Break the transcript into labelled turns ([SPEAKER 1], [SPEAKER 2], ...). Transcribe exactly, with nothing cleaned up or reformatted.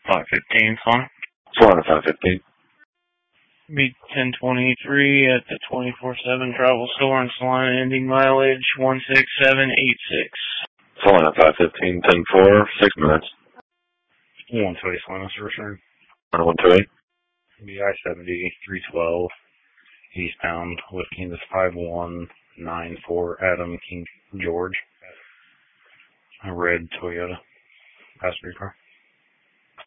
[SPEAKER 1] five fifteen, Sonic.
[SPEAKER 2] Solana five fifteen.
[SPEAKER 1] Be ten twenty-three at the twenty-four seven travel store in Solana, ending mileage one six seven eight six.
[SPEAKER 2] Solana five fifteen, ten four, six minutes.
[SPEAKER 1] one two eight Solana service return.
[SPEAKER 2] one two eight.
[SPEAKER 1] B I seventy, three twelve, eastbound, with Kansas five one nine four, Adam King George. A red Toyota passenger car.